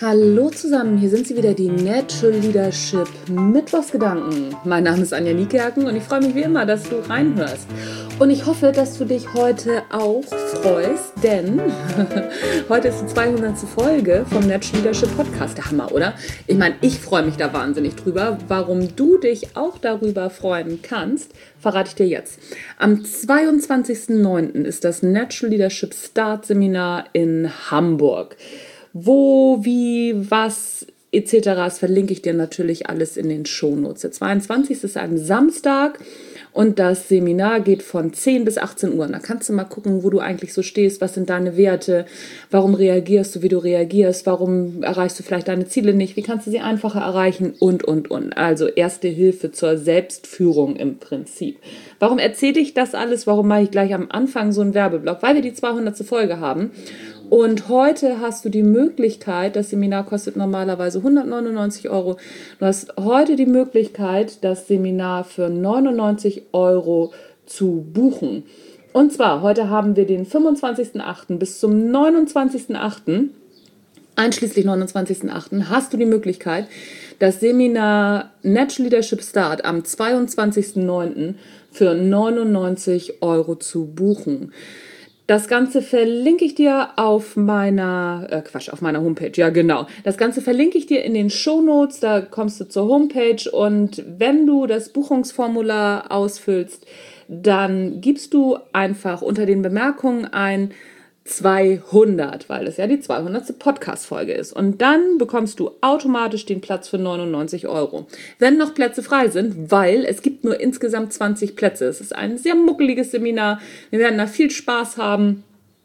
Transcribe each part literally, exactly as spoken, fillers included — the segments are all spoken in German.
Hallo zusammen, hier sind sie wieder, die Natural Leadership Mittwochsgedanken. Mein Name ist Anja Niekerken und ich freue mich wie immer, dass du reinhörst. Und ich hoffe, dass du dich heute auch freust, denn heute ist die zweihundertste Folge vom Natural Leadership Podcast. Der Hammer, oder? Ich meine, ich freue mich da wahnsinnig drüber. Warum du dich auch darüber freuen kannst, verrate ich dir jetzt. Am zweiundzwanzigsten neunten ist das Natural Leadership Start Seminar in Hamburg. Wo, wie, was et cetera. Das verlinke ich dir natürlich alles in den Shownotes. Der zweiundzwanzigste ist ein Samstag und das Seminar geht von zehn bis achtzehn Uhr. Da kannst du mal gucken, wo du eigentlich so stehst, was sind deine Werte, warum reagierst du, wie du reagierst, warum erreichst du vielleicht deine Ziele nicht, wie kannst du sie einfacher erreichen und, und, und. Also erste Hilfe zur Selbstführung im Prinzip. Warum erzähle ich das alles? Warum mache ich gleich am Anfang so einen Werbeblock? Weil wir die zweihundertste Folge haben. Und heute hast du die Möglichkeit, das Seminar kostet normalerweise hundertneunundneunzig Euro. Du hast heute die Möglichkeit, das Seminar für neunundneunzig Euro zu buchen. Und zwar, heute haben wir den fünfundzwanzigsten achten bis zum neunundzwanzigsten achten Einschließlich neunundzwanzigsten achten hast du die Möglichkeit, das Seminar Natural Leadership Start am zweiundzwanzigsten neunten für neunundneunzig Euro zu buchen. Das Ganze verlinke ich dir auf meiner, äh Quatsch, auf meiner Homepage, ja genau. Das Ganze verlinke ich dir in den Shownotes, da kommst du zur Homepage und wenn du das Buchungsformular ausfüllst, dann gibst du einfach unter den Bemerkungen ein zweihundert, weil das ja die zweihundertste Podcast-Folge ist. Und dann bekommst du automatisch den Platz für neunundneunzig Euro. Wenn noch Plätze frei sind, weil es gibt nur insgesamt zwanzig Plätze. Es ist ein sehr muckeliges Seminar. Wir werden da viel Spaß haben.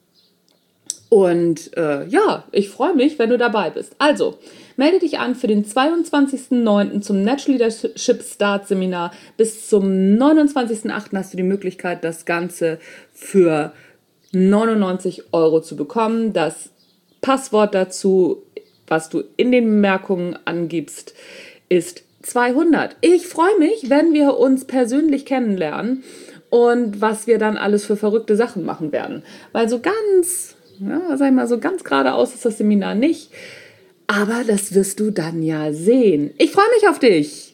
Und äh, ja, ich freue mich, wenn du dabei bist. Also, melde dich an für den zweiundzwanzigsten neunten zum Natural Leadership Start Seminar. Bis zum neunundzwanzigsten achten hast du die Möglichkeit, das Ganze für neunundneunzig Euro zu bekommen. Das Passwort dazu, was du in den Bemerkungen angibst, ist zweihundert. Ich freue mich, wenn wir uns persönlich kennenlernen und was wir dann alles für verrückte Sachen machen werden. Weil so ganz, ja, sag ich mal, so ganz geradeaus ist das Seminar nicht. Aber das wirst du dann ja sehen. Ich freue mich auf dich.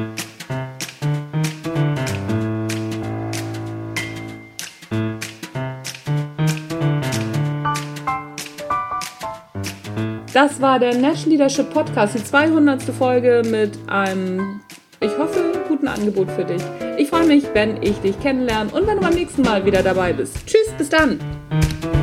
Das war der Natural Leadership Podcast, die zweihundertste Folge mit einem, ich hoffe, guten Angebot für dich. Ich freue mich, wenn ich dich kennenlerne und wenn du beim nächsten Mal wieder dabei bist. Tschüss, bis dann!